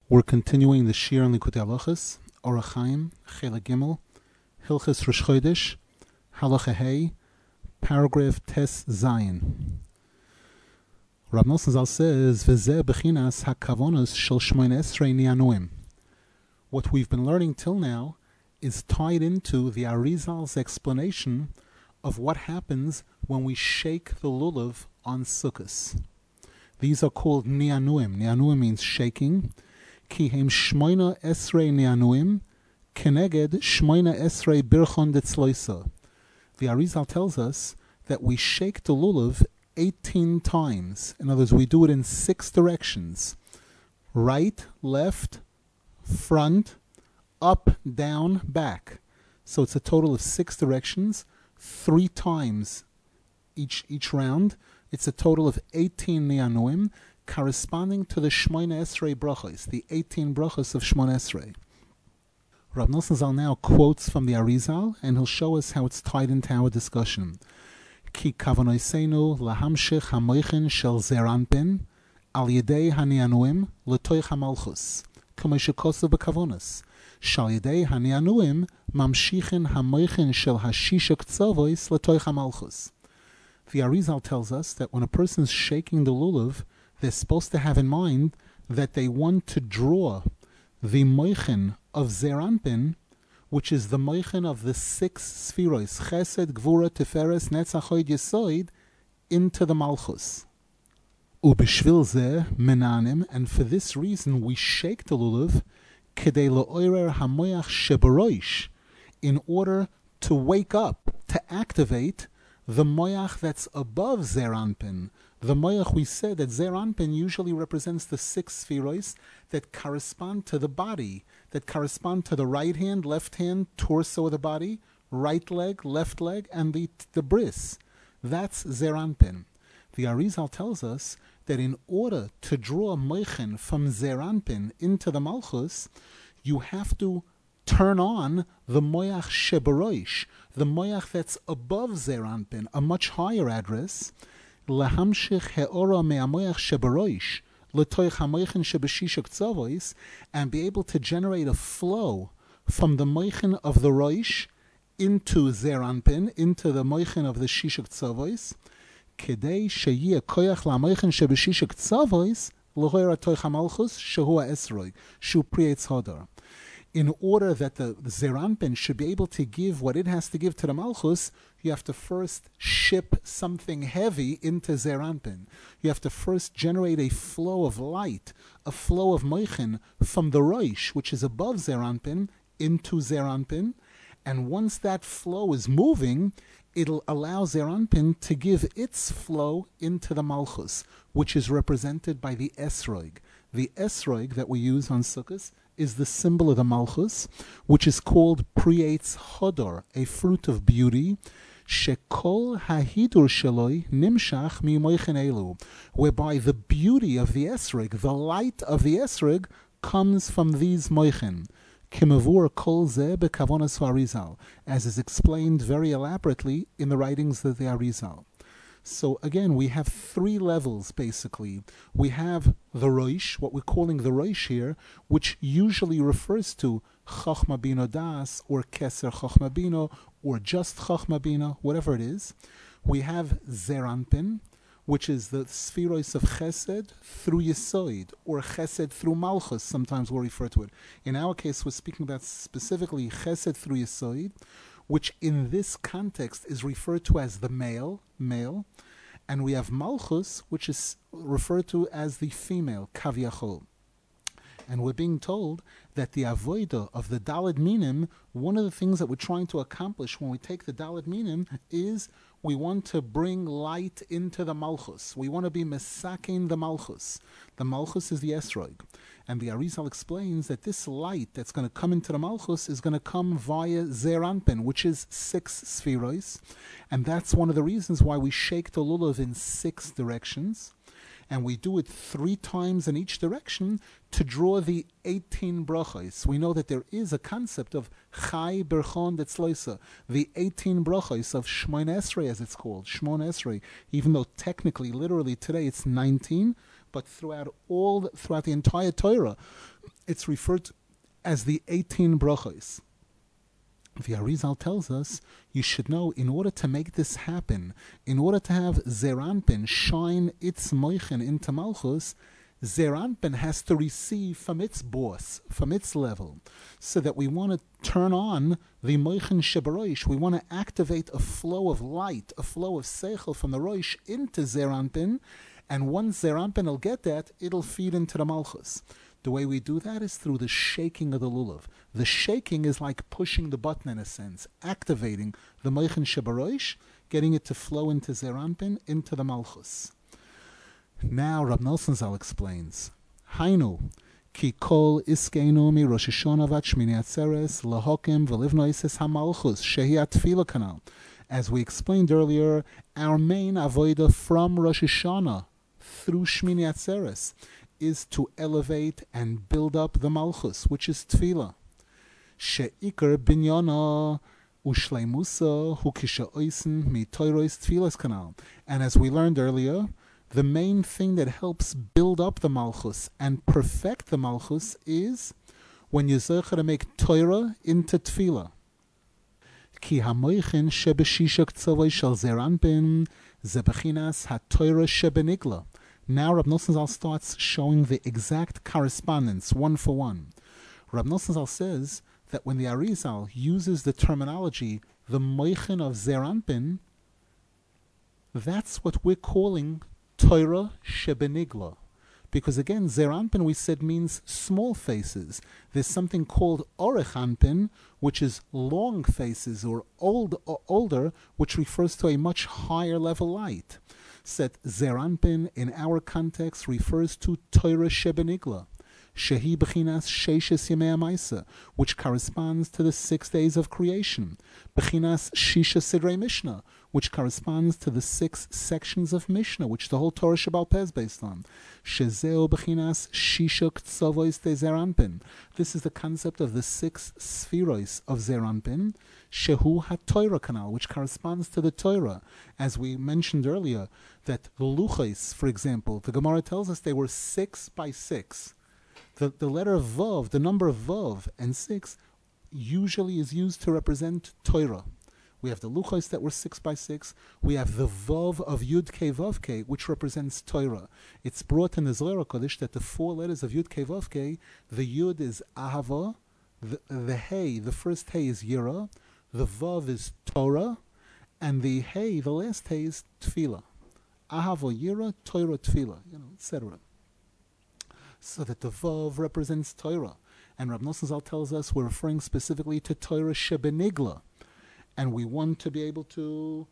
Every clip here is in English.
We're continuing the Shir on Likutei Halachos, Orach Chaim, Chelek Gimel, Hilchos Rosh Chodesh, Halacha Hey, paragraph Tes Zayin. Rav Nosson Zal says, V'zeh bechinas hakavonos shel Shmoneh Esrei nianuim. What we've been learning till now is tied into the Arizal's explanation of what happens when we shake the lulav on Sukkos. These are called nianuim. Nianuim means shaking. Ki hem Shmoneh Esrei nianuim keneged Shmoneh Esrei birchon detzloisa. The Arizal tells us that we shake the lulav 18 times. In other words, we do it in 6 directions. Right, left, front, up, down, back. So it's a total of 6 directions, 3 times each round. It's a total of 18 nianuim, corresponding to the Shmoneh Esrei brachos, the 18 brachos of Shmoneh Esrei. Rav Nosson Zal now quotes from the Arizal, and he'll show us how it's tied into our discussion. Ki kavonoseinu lahamshich hamoichin shel Zeir Anpin al yedei hanianuim letoich hamalchus, k'mo shekosav b'kavonos, shal yedei hanianuim mamshichin hamoichin shel hashisha k'tzovois letoich hamalchus. The Arizal tells us that when a person is shaking the lulav, they're supposed to have in mind that they want to draw the moichin of Zeir Anpin, which is the moichin of the 6 spheros, Chesed, Gvura, Tiferes, Netzach, Hod, Yesod, into the Malchus. Ubishvil zeh menanim, and for this reason we shake the lulav, kedei lo'orer hamoyach shebaroish, in order to wake up, to activate the moyach that's above Zeir Anpin. The moyach, we said that Zeir Anpin usually represents the 6 spheros that correspond to the body, that correspond to the right hand, left hand, torso of the body, right leg, left leg, and the bris. That's Zeir Anpin. The Arizal tells us that in order to draw moichin from Zeir Anpin into the Malchus, you have to turn on the moyach shebaroish, the moyach that's above Zeir Anpin, a much higher address, lahamshich he'ora me'amoyach shebaroish letoich hamoichin shebeshisha k'tzovois, and be able to generate a flow from the moichin of the roish into Zeir Anpin, into the moichin of the shisha k'tzovois, kedei sheyeh koyach la'moichin shebeshisha k'tzovois l'hoira toich hamalchus shehu ha'esrog shu prietz hodor. In order that the Zeir Anpin should be able to give what it has to give to the Malchus, you have to first ship something heavy into Zeir Anpin. You have to first generate a flow of light, a flow of moichin from the Roish, which is above Zeir Anpin, into Zeir Anpin. And once that flow is moving, it'll allow Zeir Anpin to give its flow into the Malchus, which is represented by the Esrog. The Esrog that we use on Sukkot is the symbol of the Malchus, which is called Prietz Hodor, a fruit of beauty, Shekol Hahidur Sheloi Nimshach Mi Moichin Elu, whereby the beauty of the Esrog, the light of the Esrog, comes from these Moichin. Kimavur Kol Zeh Bekavonos Arizal, as is explained very elaborately in the writings of the Arizal. So again, we have 3 levels basically. We have the Roish, what we're calling the Roish here, which usually refers to Chochma Bino Das, or Keser Chochma Bino, or just Chochma Bino, whatever it is. We have Zeir Anpin, which is the spheros of Chesed through Yesod, or Chesed through Malchus, sometimes we'll refer to it. In our case, we're speaking about specifically Chesed through Yesod, which in this context is referred to as the male, and we have Malchus, which is referred to as the female, Kavyachol. And we're being told that the avodah of the Daled Minim, one of the things that we're trying to accomplish when we take the Daled Minim is we want to bring light into the Malchus. We want to be mesakin the Malchus. The Malchus is the Esrog. And the Arizal explains that this light that's going to come into the Malchus is going to come via Zeir Anpin, which is 6 spheros. And that's one of the reasons why we shake the lulav in 6 directions. And we do it 3 times in each direction to draw the 18 brachos. We know that there is a concept of Chai Berchon Detzloisa, the 18 brachos of Shmoneh Esrei, as it's called, Shmoneh Esrei, even though technically, literally today it's 19, but throughout the entire Torah, it's referred to as the 18 brachos. The Arizal tells us you should know, in order to make this happen, in order to have Zeir Anpin shine its moichen into Malchus, Zeir Anpin has to receive from its boss, from its level, so that we want to turn on the moichen shebaroish. We want to activate a flow of light, a flow of seichel from the roish into Zeir Anpin, and once Zeir Anpin will get that, it'll feed into the Malchus. The way we do that is through the shaking of the lulav. The shaking is like pushing the button in a sense, activating the moichen shebaroish, getting it to flow into Zeir Anpin, into the Malchus. Now Rab Nosson Zal explains, Hainu, ki kol iskeinu mi Rosh Hashanah vat Shmini Atzeres lahokim v'livnoises hamalchus shehi atfila kanal. As we explained earlier, our main avodah from Rosh Hashanah through Shmini Atzeres is to elevate and build up the Malchus, which is Tefillah. She'ikar binyana ushleimusa hu kisha oisen mi toirois Tefillas kanal. And as we learned earlier, the main thing that helps build up the Malchus and perfect the Malchus is when you zecher to make Torah into Tefillah. Ki hamoichin shebeshishak tzavoi shel Zeir Anpin ze bechinas ha-Torah shebenigla. Now Rab Nosson Zal starts showing the exact correspondence, one for one. Rab Nosson Zal says that when the Arizal uses the terminology, the moichin of Zeir Anpin, that's what we're calling Torah shebenigla. Because again, Zeir Anpin, we said, means small faces. There's something called Orech Anpin, which is long faces or older, which refers to a much higher level light. Said Zeir Anpin in our context refers to Torah shebenigla, shehi bechinas sheishes yemei ha'maisa, which corresponds to the 6 days of creation, bechinas shisha sidrei Mishnah, which corresponds to the 6 sections of Mishnah, which the whole Torah Shebaal Peh is based on. Shezeo bechinas shisha k'tzavois de Zeir Anpin. This is the concept of the 6 spherois of Zeir Anpin, shehu ha-Torah kanal, which corresponds to the Torah. As we mentioned earlier, that the luchos, for example, the Gemara tells us they were 6 by 6. The letter Vav, the number of Vav and 6, usually is used to represent Torah. We have the luchos that were 6 by 6. We have the Vav of Yud Kei Vav Kei, which represents Torah. It's brought in the Zohar Kodesh that the 4 letters of Yud Kei Vav Kei, the Yud is Ahava, the Hey, the first Hey is Yira, the Vav is Torah, and the Hey, the last Hey is Tefillah. Ahava Yira, Torah Tefillah, etc. So that the Vav represents Torah. And Rab Nosson Zal tells us we're referring specifically to Torah shebenigla. And we want to be able to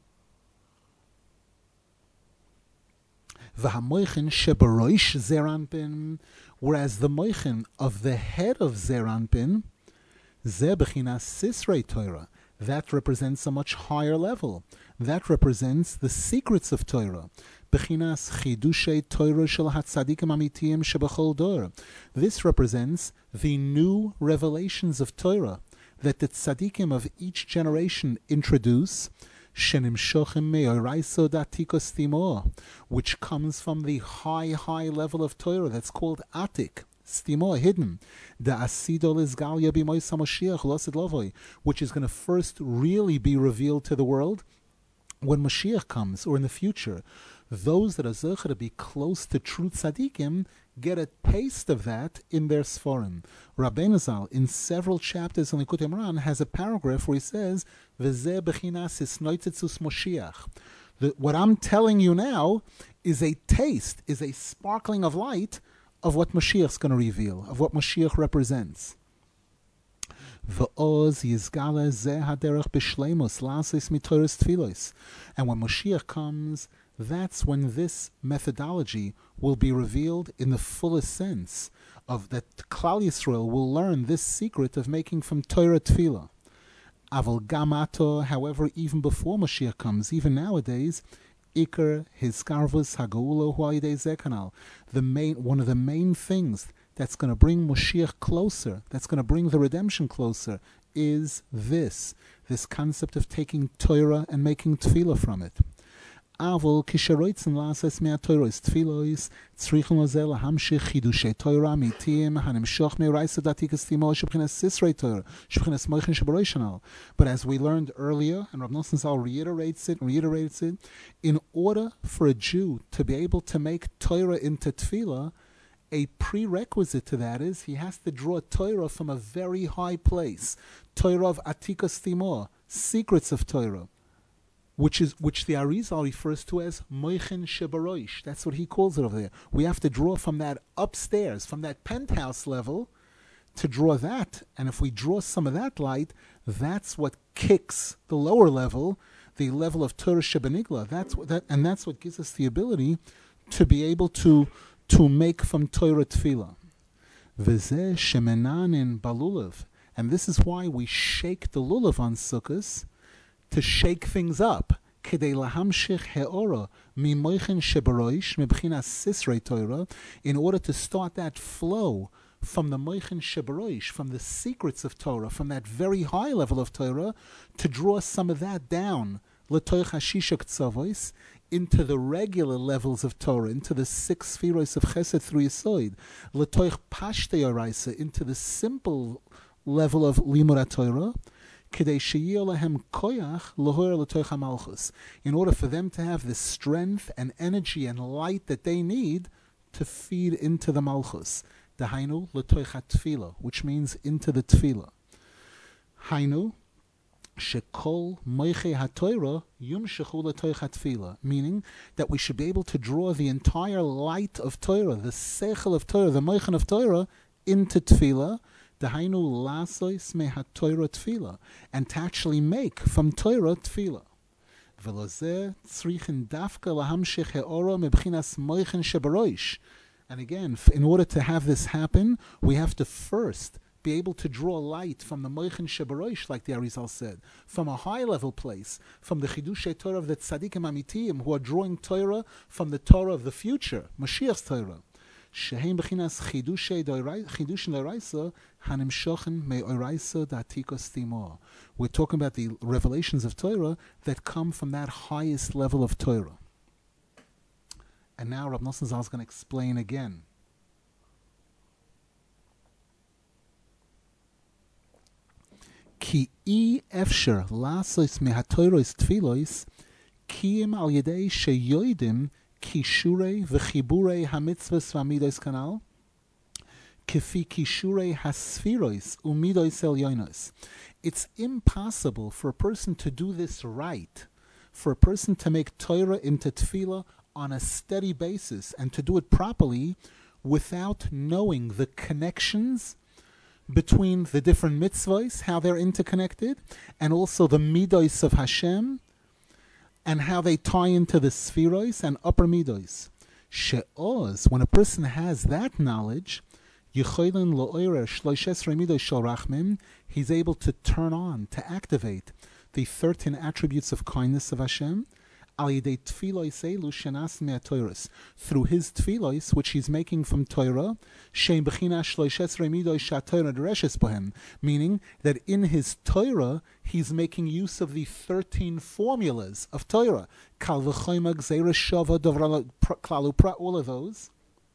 V'hamoichin shebaroish Zeir Anpin, whereas the moichin of the head of Zeir Anpin, ze bechinas sisrei Torah, that represents a much higher level. That represents the secrets of Torah. Bechinas chidushei Torah shel hatzadikim amitiyim shebachol dor. This represents the new revelations of Torah that the tzadikim of each generation introduce, shenimshochem me'oraiso datikos timo, which comes from the high level of Torah that's called atik, stimo, hidden, the asido lizgalia b'mois haMoshiach losid lovoi, which is going to first really be revealed to the world when Mashiach comes, or in the future. Those that are zecher to be close to true tzadikim get a taste of that in their Sforim. Rabbeinu Zal, in several chapters in Likutei Moharan, has a paragraph where he says, V'zeh bechinas hisnoitzetzus Moshiach. What I'm telling you now is a taste, is a sparkling of light of what Mashiach's going to reveal, of what Mashiach represents. V'oz yizgale zeh haderech b'shleimus lasis mitoros tfilos. And when Mashiach comes, that's when this methodology will be revealed in the fullest sense, of that Klal Yisrael will learn this secret of making from Torah Tefillah. Aval gamato, however, even before Mashiach comes, even nowadays, Iker hiskarvus hagaulo huayidei zekanal. One of the main things that's going to bring Mashiach closer, that's going to bring the redemption closer, is this concept of taking Torah and making Tefillah from it. Avol kisheroitzen lases mea toiros tfilois tzrichon lozel hamshich chidushe toira mitim hanimshoch meiraisa datikas timo shebchinas sisrei toira shebchinas moichin shebaroishanal. But as we learned earlier, and Rav Nosson Zal reiterates it, in order for a Jew to be able to make Torah into tefillah, a prerequisite to that is he has to draw Torah from a very high place. Torah of Atikas Timor, secrets of Torah, which the Arizal refers to as Moichin Shebaroish. That's what he calls it over there. We have to draw from that upstairs, from that penthouse level, to draw that. And if we draw some of that light, that's what kicks the lower level, the level of Torah Shebanigla. That's what gives us the ability to be able to make from Torah tefillah. V'zeh shemenanin balulav. And this is why we shake the lulav on Sukkos, to shake things up. Kedei lahamshich he'ora mimoichin shebaroish mebchinas sisrei Torah, in order to start that flow from the moichin shebaroish, from the secrets of Torah, from that very high level of Torah, to draw some of that down l'toich hashisha k'tzavos, into the regular levels of Torah, into the 6 spheros of Chesed through Yesod, l'toich pashtei oraisa, into the simple level of limud Torah, kedei sheyeh lahem koyach l'hoyer l'toich hamalchus, in order for them to have the strength and energy and light that they need to feed into the malchus. Dahainu l'toich hatefila, which means into the tefillah. Hainu shekol moiche haTorah yumshechu l'toich hatefila, meaning that we should be able to draw the entire light of Torah, the seichel of Torah, the moichen of Torah, into tefillah. Dahainu lasois me haTorah tefillah, and to actually make from Torah tefillah. Velozeh tzrichin dafka lahamshich he'ora mebchinas moichen shebaroish. And again, in order to have this happen, we have to first be able to draw light from the moichin shebaroish, like the Arizal said, from a high-level place, from the chidushei Torah of the tzaddikim amitiyim, who are drawing Torah from the Torah of the future, Mashiach's Torah. Shehem b'chinas chidushin d'oraisa hanimshochen me'oraisa da'atikos timor. We're talking about the revelations of Torah that come from that highest level of Torah. And now Rav Nosson Zal is going to explain again. Ki efsher lasos mehatoros tfilos kiyim al yedei sheyoidim kishure v'chiburei hamitzvos v'amidos kanal kefi kishure hasfiros umidos elyonos. It's impossible for a person to do this right, for a person to make Torah into tefillah on a steady basis and to do it properly without knowing the connections between the different mitzvahs, how they're interconnected, and also the midos of Hashem, and how they tie into the spheros and upper midos. She'oz, when a person has that knowledge, he's able to turn on, to activate the 13 attributes of kindness of Hashem, through his tfilos, which he's making from Torah, meaning that in his Torah he's making use of the 13 formulas of Torah, all of those.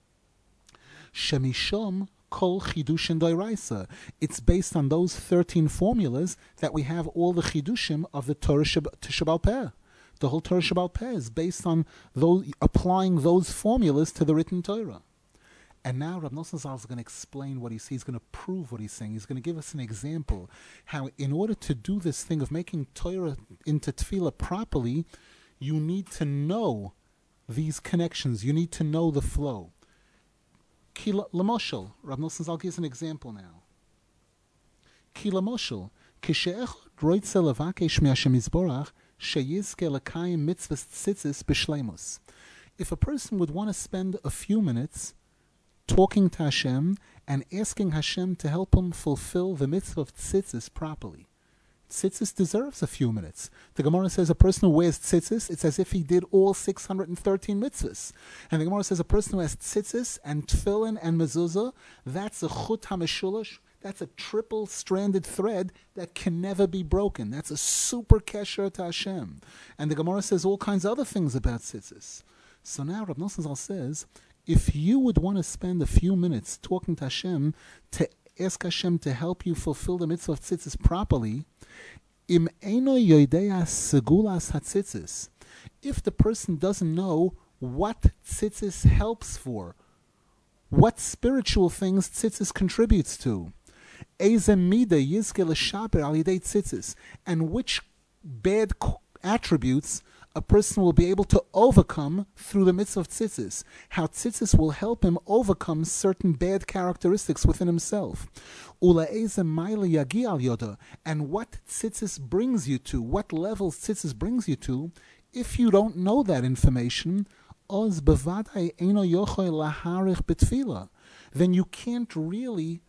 Shemishom kol chidushin d'oraisa. It's based on those 13 formulas that we have all the chidushim of the Torah Shebal Peh. The whole Torah Shebal Peh is based on those, applying those formulas to the written Torah. And now Rav Nosson Zal is going to explain what he's going to prove what he's saying. He's going to give us an example how in order to do this thing of making Torah into tefillah properly, you need to know these connections. You need to know the flow. Ki lamoshel, Rav Nosson Zal gives an example now. Ki lamoshel, kishe'echad roitze levakesh me'Hashem Yisborach, if a person would want to spend a few minutes talking to Hashem and asking Hashem to help him fulfill the mitzvah of tzitzis properly, tzitzis deserves a few minutes. The Gemara says a person who wears tzitzis, it's as if he did all 613 mitzvahs. And the Gemara says a person who has tzitzis and tefillin and mezuzah, that's a chut hameshulash, That's a triple-stranded thread that can never be broken. That's a super kesher to Hashem. And the Gemara says all kinds of other things about tzitzis. So now Rav Nosson Zal says, if you would want to spend a few minutes talking to Hashem, to ask Hashem to help you fulfill the mitzvah of tzitzis properly, im eino yoidea segulas hatzitzis, if the person doesn't know what tzitzis helps for, what spiritual things tzitzis contributes to, eze mida yizke l'shaper al yidei tzitzis, and which bad attributes a person will be able to overcome through the mitzvah of tzitzis, how tzitzis will help him overcome certain bad characteristics within himself. Ula eze maila yagi al yoda, and what tzitzis brings you to, what levels tzitzis brings you to. If you don't know that information, oz bevadai eino yochoi laharich betfila, then you can't really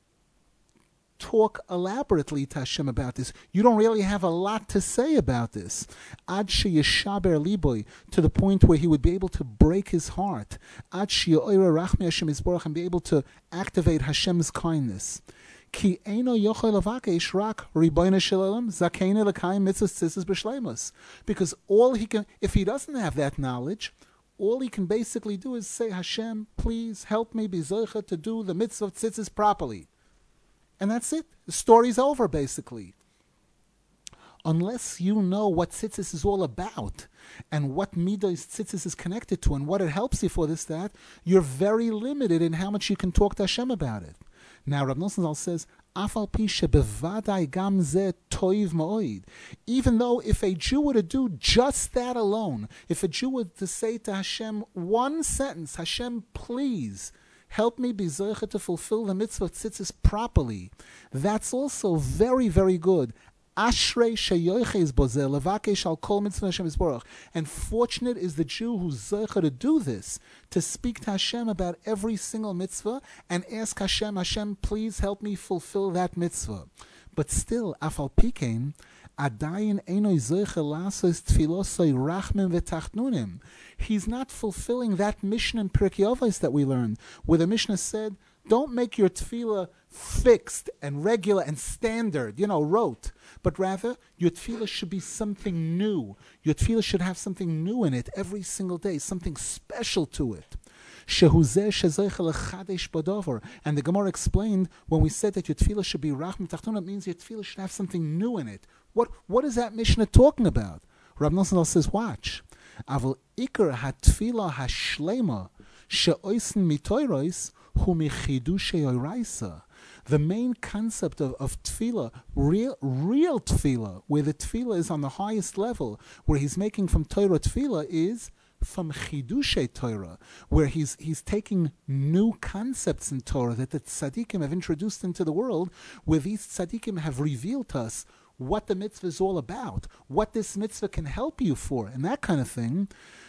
talk elaborately to Hashem about this. You don't really have a lot to say about this. Ad sheyeshaber liboy, to the point where he would be able to break his heart. Ad sheyoira rachmi Hashem yisborach, and be able to activate Hashem's kindness. Ki eino yochel lavakesh rak ribono shel olam zakeinu lekayim mitzvos tzitzis b'shleimus. Because all he can, if he doesn't have that knowledge, all he can basically do is say, Hashem, please help me be zocher to do the mitzvah of tzitzis properly. And that's it. The story's over, basically. Unless you know what tzitzis is all about and what midos tzitzis is connected to and what it helps you for this, that, you're very limited in how much you can talk to Hashem about it. Now, Rav Nosson Zal says, Afal pi shebevadai gam zeh toiv ma'oid. Even though if a Jew were to do just that alone, if a Jew were to say to Hashem one sentence, Hashem, please help me be zocher to fulfill the mitzvah of tzitzis properly, that's also very, very good. Ashrei sheyoiches bozeh levakesh al kol mitzvah Hashem yisborach. And fortunate is the Jew who's zocher to do this, to speak to Hashem about every single mitzvah and ask Hashem, Hashem, please help me fulfill that mitzvah. But still, afal pikein, adayin einoi zocher lasos tfilosoi rachmim v'tachnunim. He's not fulfilling that mission in Pirkei Avos that we learned, where the Mishnah said, don't make your tefillah fixed and regular and standard, rote, but rather your tefillah should be something new. Your tefillah should have something new in it every single day, something special to it. And the Gemara explained, when we said that your tefillah should be rachmim tachtun, it means your tefillah should have something new in it. What is that Mishnah talking about? Rav Nosson says, watch. Aval ikar hatfila hashlema she'oisen mitoiros hu michidushe oraisa. The main concept of tefillah, real tefillah, where the tefillah is on the highest level, where he's making from Torah tefillah, is from chidushe Torah, where he's taking new concepts in Torah that the tzaddikim have introduced into the world, where these tzaddikim have revealed to us what the mitzvah is all about, what this mitzvah can help you for, and that kind of thing.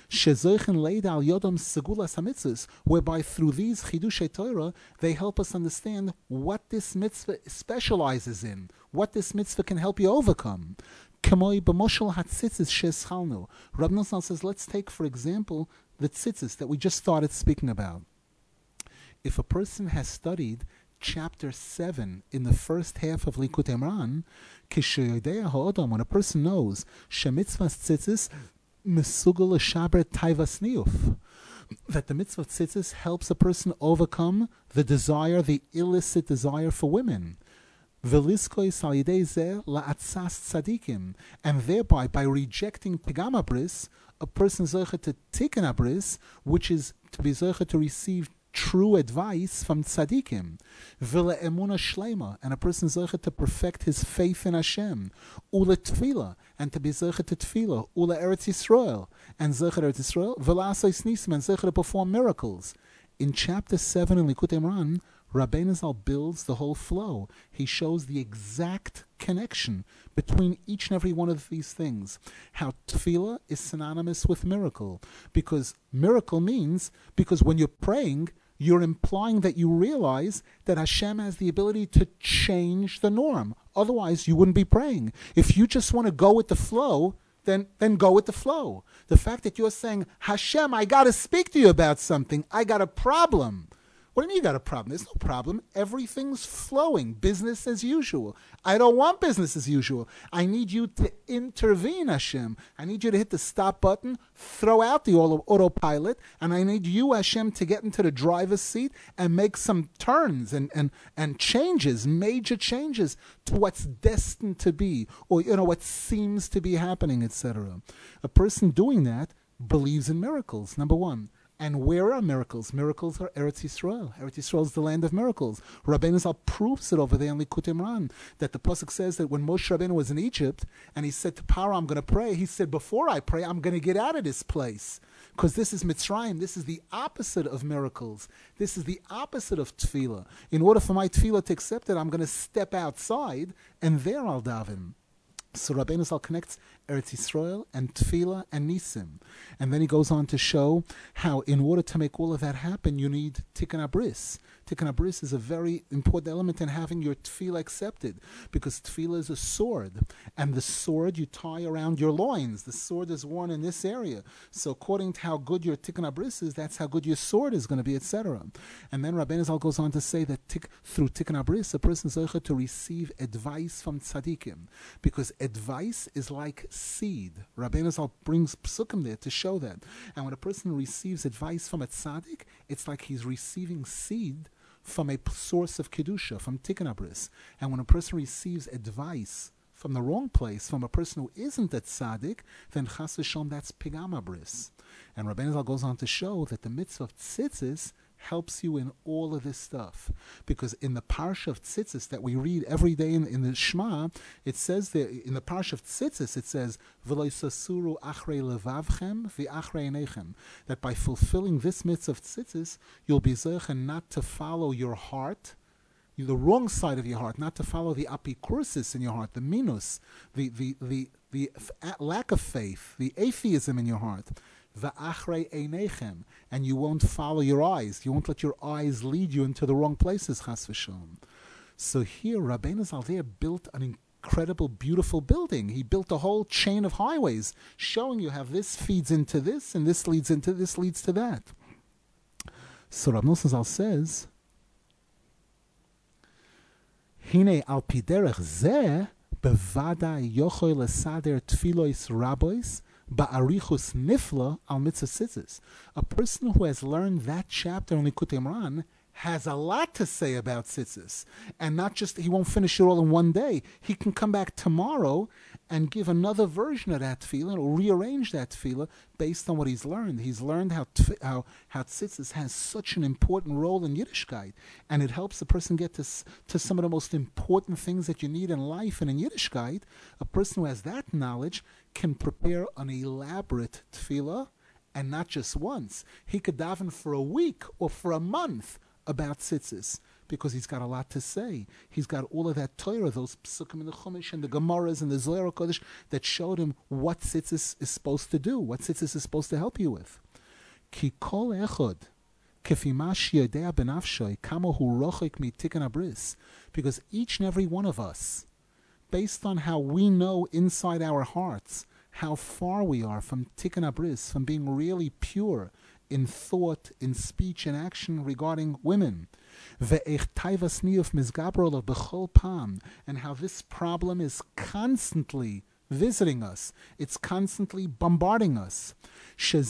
Whereby through these chidushay Torah, they help us understand what this mitzvah specializes in, what this mitzvah can help you overcome. Rav Nosson says, let's take, for example, the tzitzis that we just started speaking about. If a person has studied chapter 7 in the first half of Likutei Moharan, when a person knows shemitzvahs tzitzis mesugel l'shaber taivas niyuf, that the mitzvah of tzitzis helps a person overcome the desire, the illicit desire for women, v'liskoi salidei zeh la'atzas tzadikim, and thereby by rejecting pigam abris, a person is zocher to tikkun abris, which is to be zocher to receive true advice from tzaddikim, v'le emuna shleima, and a person is zocher to perfect his faith in Hashem, ule tefillah, and to be zocher to tefillah, ule Eretz Yisrael, and zocher Eretz Yisrael, v'la'asos nisim, and zocher to perform miracles. In chapter 7 in Likutei Moharan, Rabbeinu Zal builds the whole flow. He shows the exact connection between each and every one of these things. How tefillah is synonymous with miracle. Because miracle means, because when you're praying, you're implying that you realize that Hashem has the ability to change the norm. Otherwise, you wouldn't be praying. If you just want to go with the flow, then go with the flow. The fact that you're saying, Hashem, I got to speak to you about something. I got a problem. What do you mean you got a problem? There's no problem. Everything's flowing. Business as usual. I don't want business as usual. I need you to intervene, Hashem. I need you to hit the stop button, throw out the autopilot, and I need you, Hashem, to get into the driver's seat and make some turns and changes, major changes to what's destined to be, or what seems to be happening, etc. A person doing that believes in miracles, number one. And where are miracles? Miracles are Eretz Yisrael. Eretz Yisrael is the land of miracles. Rabbeinu Zal proves it over there in Likutei Moharan, that the pasuk says that when Moshe Rabbeinu was in Egypt and he said to Paro, I'm going to pray, he said, before I pray, I'm going to get out of this place. Because this is Mitzrayim. This is the opposite of miracles. This is the opposite of tefillah. In order for my tefillah to accept it, I'm going to step outside and there I'll daven. So Rabbeinu Zal connects Eretz Yisrael and Tefillah and Nisim. And then he goes on to show how in order to make all of that happen, you need Tikkun Abris. Tikkun Abris is a very important element in having your Tefillah accepted, because Tefillah is a sword. And the sword you tie around your loins. The sword is worn in this area. So according to how good your Tikkun Abris is, that's how good your sword is going to be, etc. And then Rabbeinu Zal goes on to say that through Tikkun Abris, a person is able to receive advice from tzaddikim, because advice is like seed. Rabbeinu Zal brings psukim there to show that. And when a person receives advice from a tzaddik, it's like he's receiving seed from a source of kedusha, from Tikkun Abris. And when a person receives advice from the wrong place, from a person who isn't a tzaddik, then chas v'shalom, that's pigam abris. And Rabbeinu Zal goes on to show that the mitzvah of tzitzis helps you in all of this stuff. Because in the Parsha of Tzitzis that we read every day in the Shema, it says there, in the Parsha of Tzitzis, it says, V'lo yisasuru achrei levavchem v'achrei einechem, that by fulfilling this mitzvah of Tzitzis, you'll be zeicha not to follow your heart, the wrong side of your heart, not to follow the apikursis in your heart, the minus, the lack of faith, the atheism in your heart, v'achrei einechem, and you won't follow your eyes. You won't let your eyes lead you into the wrong places, chas v'shalom. So here, Rabbeinu Zal there built an incredible, beautiful building. He built a whole chain of highways, showing you how this feeds into this, and this leads into this, leads to that. So Rav Nosson Zal says, Hine al pi derech zeh bevadai yochoi lesader tfilois rabois ba'arichus nifla al mitzvah tzitzis. A person who has learned that chapter in Likutei Moharan has a lot to say about tzitzis. And not just, he won't finish it all in one day. He can come back tomorrow and give another version of that tefillah, or rearrange that tefillah based on what he's learned. He's learned how tzitzis has such an important role in Yiddishkeit, and it helps the person get to some of the most important things that you need in life and in Yiddishkeit. A person who has that knowledge can prepare an elaborate tefillah, and not just once. He could daven for a week or for a month about tzitzis, because he's got a lot to say. He's got all of that Torah, those psukim in the Chumash and the Gemaras and the Zohar Kodesh that showed him what tzitzis is supposed to do, what tzitzis is supposed to help you with. Ki kol echod kefi ma sheyodea benafshoy kamo hu rochik mi tikkun abris, because each and every one of us, based on how we know inside our hearts how far we are from tikkun abris, from being really pure in thought, in speech, and action regarding women, and how this problem is constantly visiting us, it's constantly bombarding us, and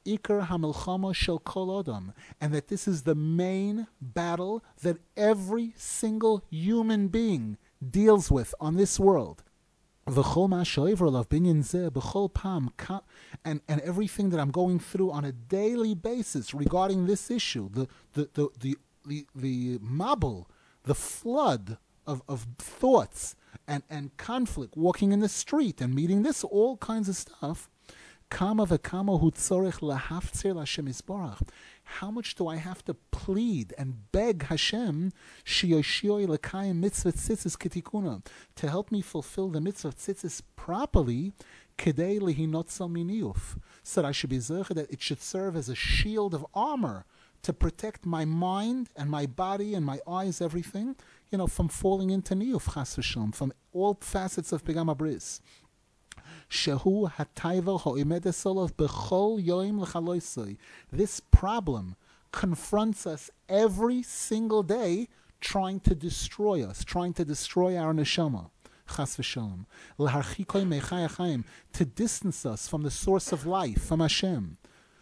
that this is the main battle that every single human being deals with on this world. And everything that I'm going through on a daily basis regarding this issue, the mabul, the flood of thoughts and conflict, walking in the street and meeting this, all kinds of stuff. How much do I have to plead and beg Hashem to help me fulfill the mitzvah of tzitzis properly, so that I should be zeicha, that it should serve as a shield of armor to protect my mind and my body and my eyes, everything, from falling into niyuf, chas v'shalom, from all facets of pigam abris. This problem confronts us every single day, trying to destroy us, trying to destroy our neshama. Chas v'shalom. L'harchikoi mechai achayim, to distance us from the source of life, from Hashem.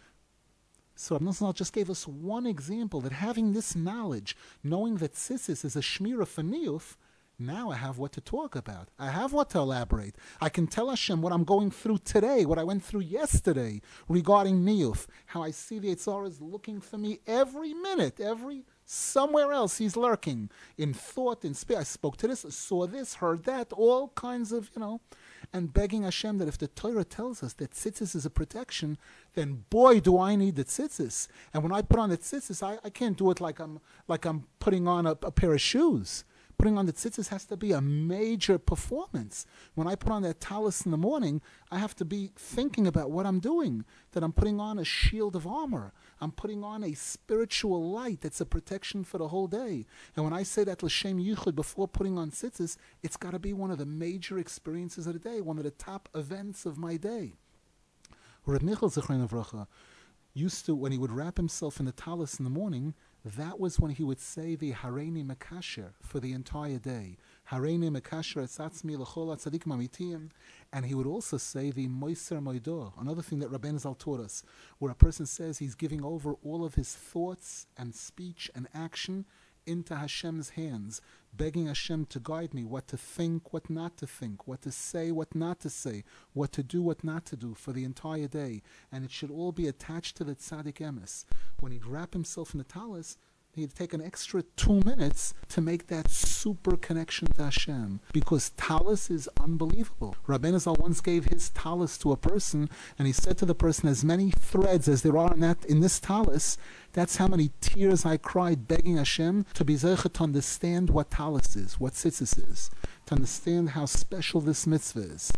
So Rabbi Nosson just gave us one example, that having this knowledge, knowing that tzitzis is a shmira for niyuf, now I have what to talk about. I have what to elaborate. I can tell Hashem what I'm going through today, what I went through yesterday regarding niyuf, how I see the Yetzer Hara is looking for me every minute, somewhere else he's lurking, in thought, in spirit. I spoke to this, saw this, heard that, all kinds of, and begging Hashem that if the Torah tells us that tzitzis is a protection, then boy, do I need the tzitzis. And when I put on the tzitzis, I can't do it like I'm putting on a pair of shoes. Putting on the tzitzis has to be a major performance. When I put on that talis in the morning, I have to be thinking about what I'm doing, that I'm putting on a shield of armor. I'm putting on a spiritual light that's a protection for the whole day. And when I say that l'shem yichud before putting on tzitzis, it's got to be one of the major experiences of the day, one of the top events of my day. Reb Michal Zichron Avracha used to, when he would wrap himself in the talis in the morning, that was when he would say the Hareini Mekasher for the entire day. Hareini Mekasher etzatzmi l'chol tzadikim amitiyim. And he would also say the Moiser Moido, another thing that Rabbeinu Zal taught us, where a person says he's giving over all of his thoughts and speech and action into Hashem's hands, begging Hashem to guide me, what to think, what not to think, what to say, what not to say, what to do, what not to do for the entire day. And it should all be attached to the tzaddik emes. When he'd wrap himself in the talis, he'd take an extra 2 minutes to make that super connection to Hashem, because talis is unbelievable. Rabbeinu Zal once gave his talis to a person, and he said to the person, as many threads as there are in this talis, that's how many tears I cried begging Hashem to be zeicha to understand what talis is, what tzitzis is, to understand how special this mitzvah is.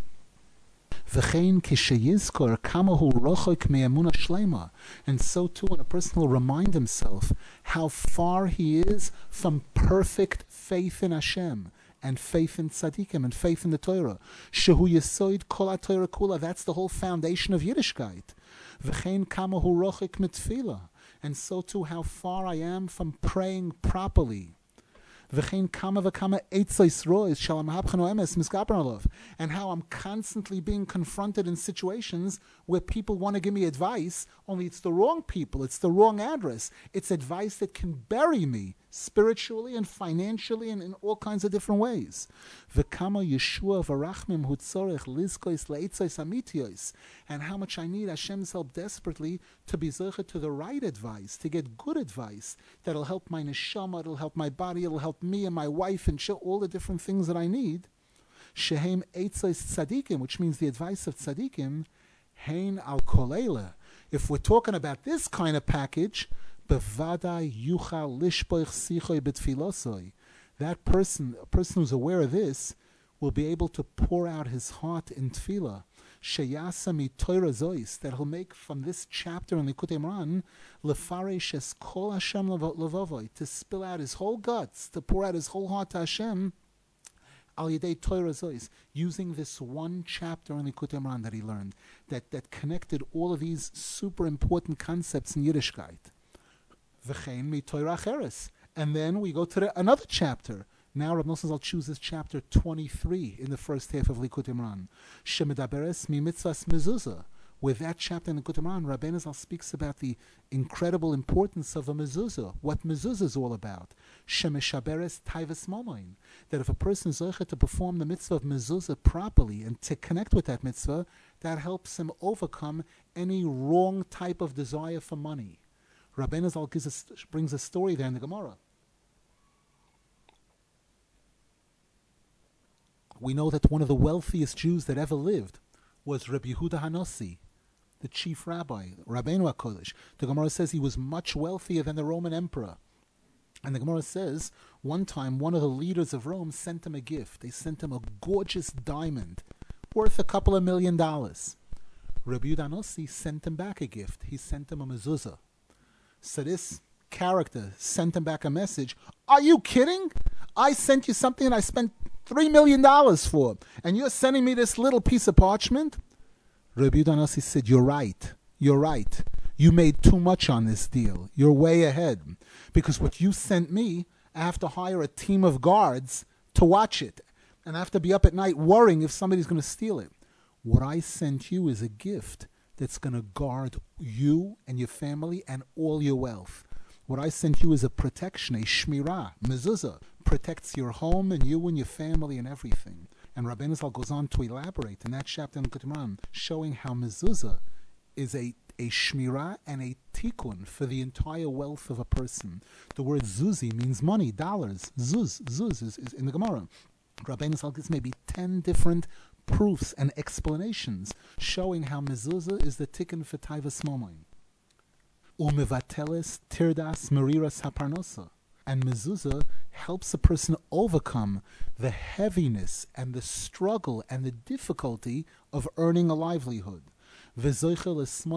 And so too, when a person will remind himself how far he is from perfect faith in Hashem and faith in tzaddikim and faith in the Torah. Shehu yesoid kol ha-Torah kula. That's the whole foundation of Yiddishkeit. V'chein kamahu rochik mitfila. And so too, how far I am from praying properly. And how I'm constantly being confronted in situations where people want to give me advice, only it's the wrong people, it's the wrong address. It's advice that can bury me spiritually and financially and in all kinds of different ways. And how much I need Hashem's help desperately to be zeicha to the right advice, to get good advice that'll help my neshama, it'll help my body, it'll help me and my wife and show all the different things that I need. Shehem eitzos tzadikim, which means the advice of tzadikim, hein al koleila. If we're talking about this kind of package, bevadai yuchal lishpoich sichoi betfilosoi. That person, a person who's aware of this, will be able to pour out his heart in tefillah. Sheyasa mi Torah zois, that he'll make from this chapter in Likutei Moharan, lefaresh es kol Hashem levavoi, to spill out his whole guts, to pour out his whole heart to Hashem, al yedei Torah zois, using this one chapter in Likutei Moharan that he learned, that connected all of these super important concepts in Yiddishkeit. V'chein mi Torah acheres. And then we go to another chapter. Now Rabbi Nosson Zal chooses chapter 23 in the first half of Likutei Moharan. Shemedaberes mi mitzvahs mezuzah. With that chapter in Likutei Moharan, Rabbeinu Zal speaks about the incredible importance of a mezuzah, what mezuzah is all about. Shemeshaberes taivas momoin. That if a person is zeicha to perform the mitzvah of mezuzah properly and to connect with that mitzvah, that helps him overcome any wrong type of desire for money. Rabbeinu Zal brings a story there in the Gemara. We know that one of the wealthiest Jews that ever lived was Rabbi Yehuda Hanossi, the chief rabbi, Rabbeinu HaKodesh. The Gemara says he was much wealthier than the Roman emperor. And the Gemara says, one time, one of the leaders of Rome sent him a gift. They sent him a gorgeous diamond worth a couple of $1 million. Rabbi Yehuda Hanossi sent him back a gift. He sent him a mezuzah. So this character sent him back a message. Are you kidding? I sent you something and I spent $3 million for, and you're sending me this little piece of parchment? Rabbi Yehuda Hanossi said, you're right. You made too much on this deal. You're way ahead. Because what you sent me, I have to hire a team of guards to watch it. And I have to be up at night worrying if somebody's going to steal it. What I sent you is a gift that's going to guard you and your family and all your wealth. What I sent you is a protection, a shmirah, mezuzah, protects your home and you and your family and everything. And Rabbeinu Zal goes on to elaborate in that chapter in Qumran, showing how mezuzah is a shmirah and a tikkun for the entire wealth of a person. The word zuzi means money, dollars. Zuz is in the Gemara. Rabbeinu Zal gives maybe 10 different proofs and explanations showing how mezuzah is the tikkun for taivas momoin. Umevateles tirdas meriras haparnosa. And mezuzah helps a person overcome the heaviness and the struggle and the difficulty of earning a livelihood. And a person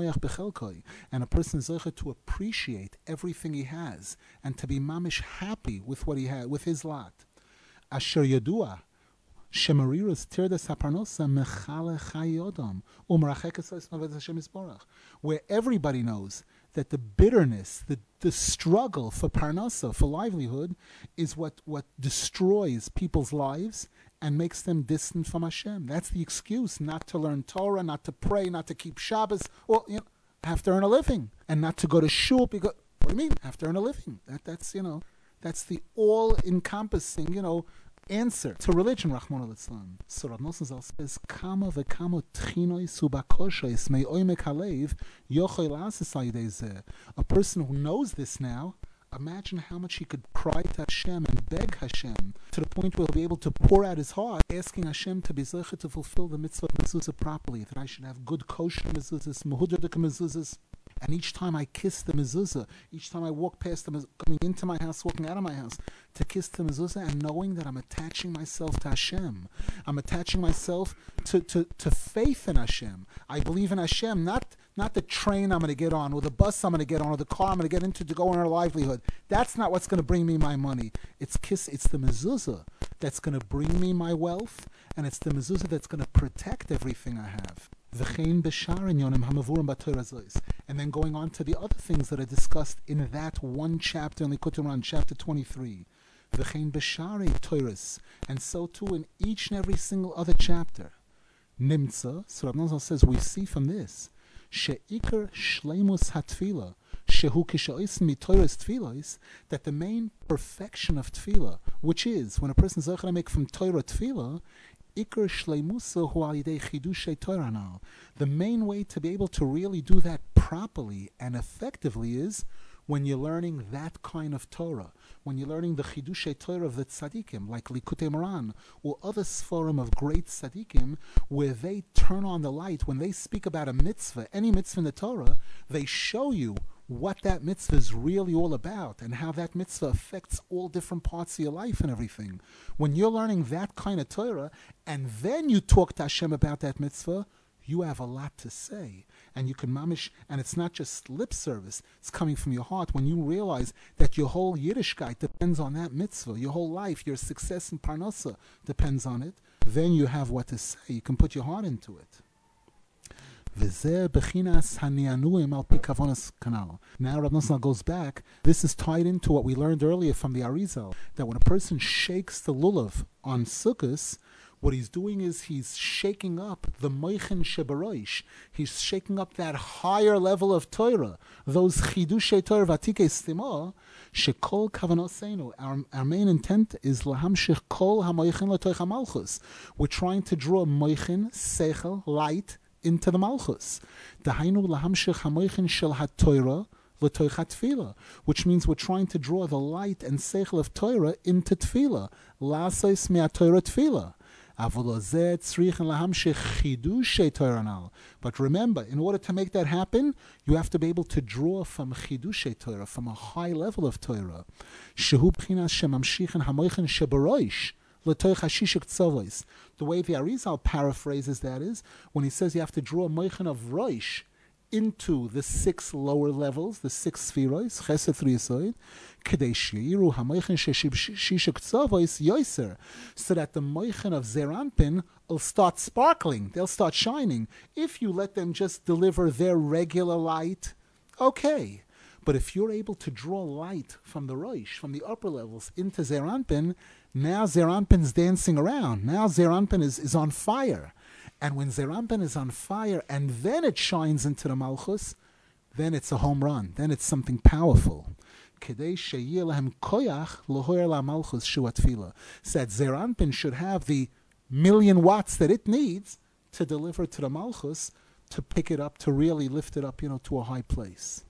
is zoche to appreciate everything he has and to be mamish happy with what he had, with his lot. Asher yadua shemariras tirdas haparnosa mechale chayodam umrachekes maved Hashem yisborach, where everybody knows that the bitterness, the struggle for parnasa, for livelihood, is what destroys people's lives and makes them distant from Hashem. That's the excuse not to learn Torah, not to pray, not to keep Shabbos. Well, have to earn a living, and not to go to shul because what do you mean? Have to earn a living. That's the all-encompassing answer to religion, Rahman al-Islam. So Rav Nosson Zal says, Kama v'kama tchinois ubakoshes me'oimek halev yochel asis al-yedei zeh. A person who knows this now, imagine how much he could cry to Hashem and beg Hashem to the point where he'll be able to pour out his heart, asking Hashem to be zeicha to fulfill the mitzvah of mezuzah properly, that I should have good kosher mezuzahs, mehudrdik mezuzahs. And each time I kiss the mezuzah, each time I walk past the mezuzah, coming into my house, walking out of my house, to kiss the mezuzah and knowing that I'm attaching myself to Hashem. I'm attaching myself to faith in Hashem. I believe in Hashem, not the train I'm going to get on, or the bus I'm going to get on, or the car I'm going to get into to go on our livelihood. That's not what's going to bring me my money. It's the mezuzah that's going to bring me my wealth, and it's the mezuzah that's going to protect everything I have. And then going on to the other things that are discussed in that one chapter in Likutei Moharan, chapter 23. And so too in each and every single other chapter. Nimtza, so Rav Nosson says, we see from this, she'ikar shleimus hatfila, shehu kishaisen mitoiras tfilos, that the main perfection of tefillah, which is when a person is to make from Torah tefillah, ikar shleimusa hu al yidei chidushay Torah now. The main way to be able to really do that properly and effectively is when you're learning that kind of Torah, when you're learning the Chidushay Torah of the Tzadikim, like Likutei Moharan, or other Sforim of great Tzadikim, where they turn on the light, when they speak about a mitzvah, any mitzvah in the Torah, they show you what that mitzvah is really all about, and how that mitzvah affects all different parts of your life and everything. When you're learning that kind of Torah, and then you talk to Hashem about that mitzvah, you have a lot to say. And you can mamish, and it's not just lip service, it's coming from your heart. When you realize that your whole Yiddishkeit depends on that mitzvah, your whole life, your success in Parnasa depends on it, then you have what to say. You can put your heart into it. Now Rav Nosson goes back. This is tied into what we learned earlier from the Arizal, that when a person shakes the lulav on Sukkos, what he's doing is he's shaking up the moichin shebaroish. He's shaking up that higher level of Torah, those chidushay Torah vatikei stima, shekol kavanosenu. Our main intent is lahamshich kol hamoichin letoich hamalchus. We're trying to draw moichin, seichel, light into the malchus. Dahainu lahamshich hamoichin shel haTorah l'toich hatfila, which means we're trying to draw the light and seichel of Torah into tefillah. Lasos me'aTorah tefillah. But remember, in order to make that happen, you have to be able to draw from Chidushay Torah, from a high level of Torah. The way the Arizal paraphrases that is, when he says you have to draw a moichin of Roish into the 6 lower levels, the 6 spheroids, Chesed Riyasoid, Kedei Shi'iru HaMoichin Sheshisha Ktsovois Yoiser, so that the moichin of Zeranpin will start sparkling, they'll start shining. If you let them just deliver their regular light, Okay. But if you're able to draw light from the Rosh, from the upper levels, into Zeir Anpin, now Zeir Anpin's dancing around. Now Zeir Anpin is on fire. And when Zeir Anpin is on fire and then it shines into the Malchus, then it's a home run. Then it's something powerful. Kedei sheyeh lahem koyach lohoyer la Malchus shuat tefillah. Said Zeir Anpin should have the 1,000,000 watts that it needs to deliver to the Malchus, to pick it up, to really lift it up, to a high place.